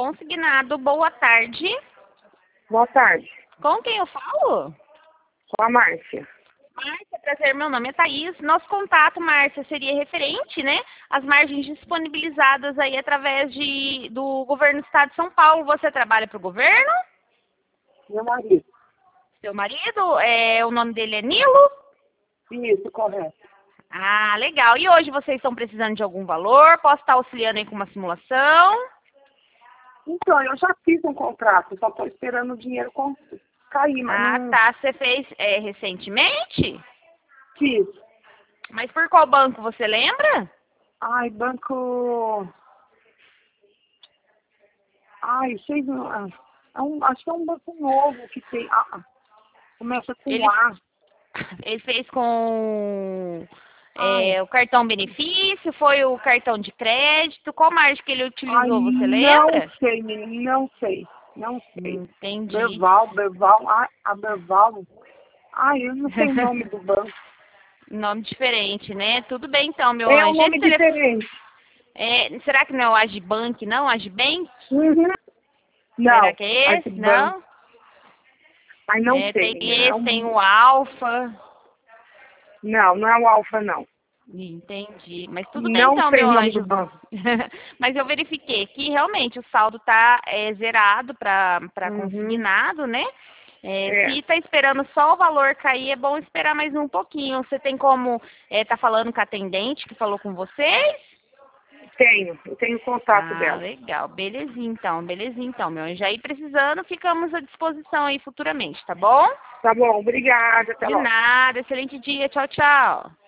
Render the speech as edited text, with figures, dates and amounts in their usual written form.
consignado. Boa tarde. Boa tarde. Com quem eu falo? Com a Márcia. Márcia, prazer, meu nome é Thaís. Nosso contato, Márcia, seria referente, né, às margens disponibilizadas aí através do governo do estado de São Paulo. Você trabalha para o governo? Meu marido. Seu marido, o nome dele é Nilo? Isso, correto. Ah, legal. E hoje vocês estão precisando de algum valor? Posso estar auxiliando aí com uma simulação? Então, eu já fiz um contrato, só estou esperando o dinheiro cair, mas não Tá. Você fez recentemente? fiz. Mas por qual banco, você lembra? Ai, banco... Ai, sei não. Acho que é um banco novo que tem... começa com Ele, A. ele fez com Ai, o cartão benefício, foi o cartão de crédito? Qual margem que ele utilizou, você não lembra? sei, menina, não sei. Não sei. Entendi. Berval, a Berval. Ai, eu não sei o nome do banco. Nome diferente, né? Tudo bem então, meu É um anjo. nome diferente. Será que não é o Agibank, não? Agibank? Uhum. Será Não, que é esse? Agibank. Não? Ai, não sei, Tem menina. esse, tem o Alfa. Não, não é o Alfa, não. Entendi. Mas tudo bem Não então, sei meu o nome do anjo. banco. Mas eu verifiquei que realmente o saldo está zerado para Uhum. consignado, né? É, Se está esperando só o valor cair, é bom esperar mais um pouquinho. Você tem como tá falando com a atendente que falou com vocês? eu tenho contato Ah, dela. legal. Belezinha então, meu anjo. Aí precisando, ficamos à disposição aí futuramente, tá bom? Tá bom, obrigada, até De logo. nada. Excelente dia. Tchau, tchau.